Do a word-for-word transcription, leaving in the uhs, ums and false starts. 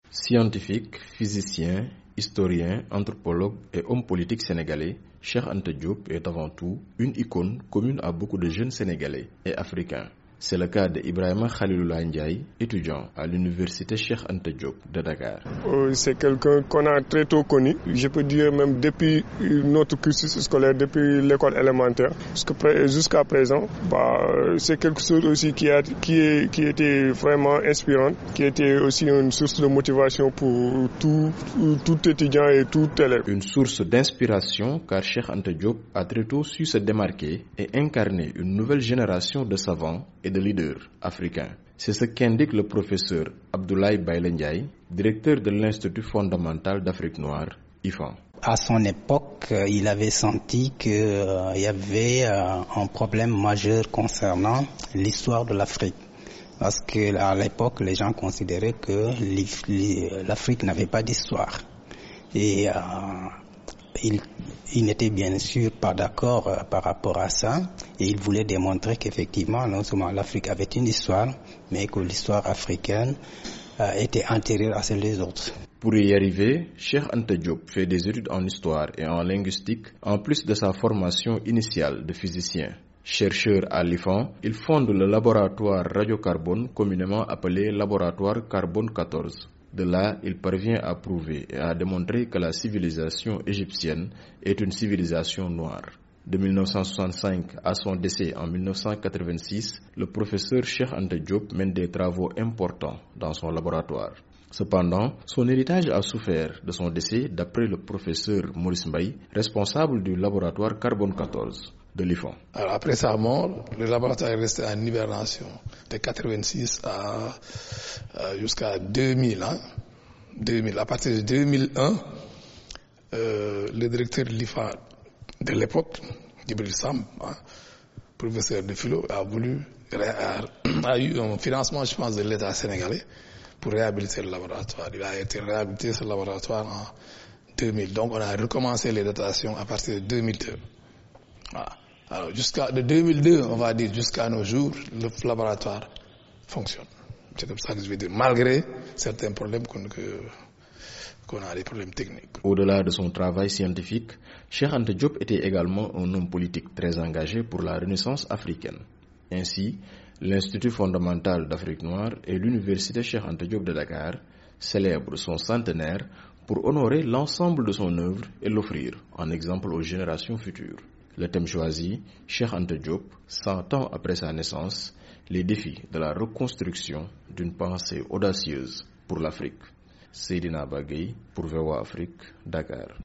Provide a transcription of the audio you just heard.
Scientifique, physicien, historien, anthropologue et homme politique sénégalais, Cheikh Anta Diop est avant tout une icône commune à beaucoup de jeunes Sénégalais et Africains. C'est le cas de Ibrahima Khaliloulaye Ndiaye, étudiant à l'université Cheikh Anta Diop de Dakar. Euh, c'est quelqu'un qu'on a très tôt connu, je peux dire même depuis notre cursus scolaire, depuis l'école élémentaire jusqu'à présent. Bah, c'est quelque chose aussi qui, a, qui, est, qui était vraiment inspirant, qui était aussi une source de motivation pour tout, tout étudiant et tout élève. Une source d'inspiration car Cheikh Anta Diop a très tôt su se démarquer et incarner une nouvelle génération de savants et de leaders africains. C'est ce qu'indique le professeur Abdoulaye Baïla Ndiaye, directeur de l'Institut fondamental d'Afrique noire, I F A N. À son époque, il avait senti qu'il euh, y avait euh, un problème majeur concernant l'histoire de l'Afrique. Parce qu'à l'époque, les gens considéraient que l'Afrique n'avait pas d'histoire. Et euh, il, il n'était bien sûr pas d'accord euh, par rapport à ça. Et il voulait démontrer qu'effectivement, non seulement l'Afrique avait une histoire, mais que l'histoire africaine euh, était antérieure à celle des autres. Pour y arriver, Cheikh Anta Diop fait des études en histoire et en linguistique, en plus de sa formation initiale de physicien. Chercheur à l'I F A N, il fonde le laboratoire radiocarbone communément appelé laboratoire carbone quatorze. De là, il parvient à prouver et à démontrer que la civilisation égyptienne est une civilisation noire. De mille neuf cent soixante-cinq à son décès en mille neuf cent quatre-vingt-six, le professeur Cheikh Anta Diop mène des travaux importants dans son laboratoire. Cependant, son héritage a souffert de son décès d'après le professeur Maurice Mbaye, responsable du laboratoire carbone quatorze de l'I F A N. Alors après sa mort, le laboratoire est resté en hibernation de quatre-vingt-six à, à jusqu'à deux mille. Hein, deux mille. À partir de deux mille un, euh, le directeur de l'I F A N de l'époque, Djibril Samb, hein, professeur de philo, a voulu a, a eu un financement, je pense, de l'État sénégalais pour réhabiliter le laboratoire. Il a été réhabilité ce laboratoire en deux mille. Donc on a recommencé les dotations à partir de deux mille deux. Voilà. Alors jusqu'à de deux mille deux, on va dire jusqu'à nos jours, le laboratoire fonctionne. C'est comme ça que je vais dire, malgré certains problèmes qu'on, que, qu'on a, des problèmes techniques. Au-delà de son travail scientifique, Cheikh Anta Diop était également un homme politique très engagé pour la Renaissance africaine. Ainsi, l'Institut fondamental d'Afrique noire et l'Université Cheikh Anta Diop de Dakar célèbrent son centenaire pour honorer l'ensemble de son œuvre et l'offrir en exemple aux générations futures. Le thème choisi, Cheikh Anta Diop, cent ans après sa naissance, les défis de la reconstruction d'une pensée audacieuse pour l'Afrique. Seydina Bagay pour V O A Afrique, Dakar.